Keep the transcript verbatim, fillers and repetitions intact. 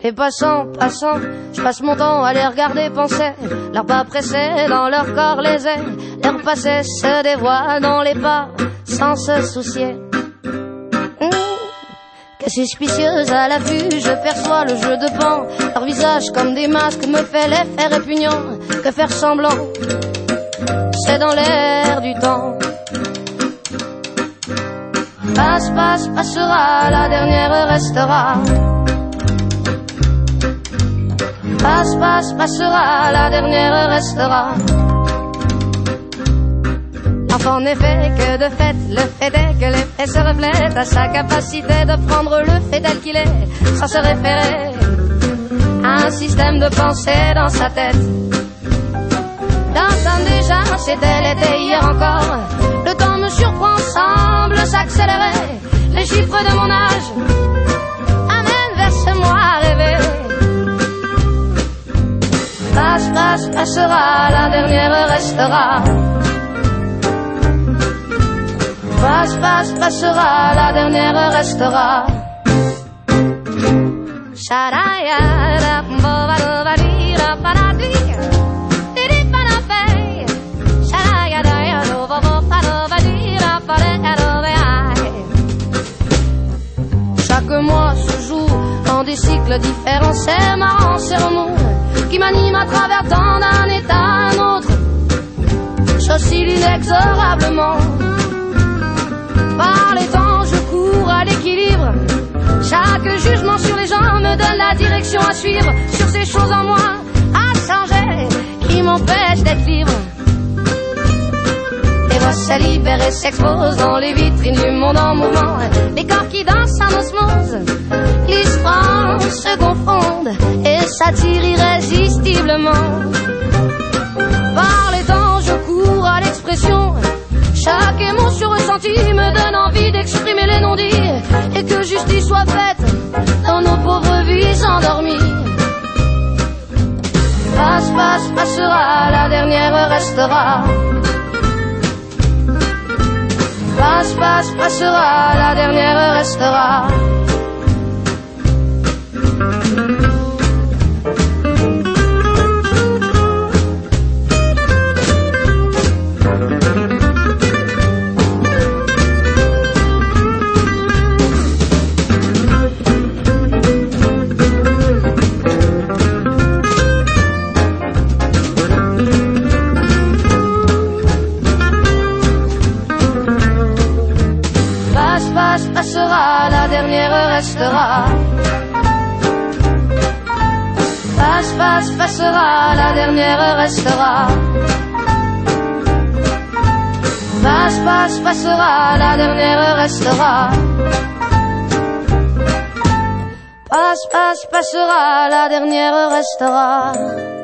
Et passant, passant, je passe mon temps à les regarder penser. Leurs pas pressés dans leur corps les ailes. Leur passé se dévoile dans les pas sans se soucier. Mmh. Que suspicieuse à la vue, je perçois le jeu de pan. Leur visage comme des masques me fait l'effet répugnant. Que faire semblant, c'est dans l'air du temps. Passe, passe, passera, la dernière restera. Passe, passe, passera, la dernière restera. Enfin, en effet, que de fait, le fait est que l'effet se reflète à sa capacité de prendre le fait tel qu'il est, sans se référer à un système de pensée dans sa tête. L'entendre déjà, c'était l'été hier encore. Le temps me surprend, semble s'accélérer. Les chiffres de mon âge amènent vers ce moi rêvé. Passe, passe, passera, la dernière restera. Passe, passe, passera, la dernière restera. Chaque mois se joue en des cycles différents. C'est marrant, c'est remous qui m'anime à travers tant d'un état à un autre. J'oscille inexorablement. Par les temps, je cours à l'équilibre. Chaque jugement sur les gens me donne la direction à suivre. Sur ces choses en moi à changer qui m'empêchent d'être libre. Les voix se libèrent et s'exposent dans les vitrines du monde en mouvement. Les corps qui dansent en osmose, l'histoire se confondent et s'attirent irrésistiblement. Par les temps, je cours à l'expression. Chaque émotion ressentie me donne envie d'exprimer les non-dits et que justice soit faite dans nos pauvres vies endormies. Passe, passe, passera, la dernière restera. Passe, passe, passera, la dernière restera. Passera, la dernière restera. Passe, passe, passera, la dernière restera. Passe, passe, passera, la dernière restera. Passe, passe, passera, la dernière restera.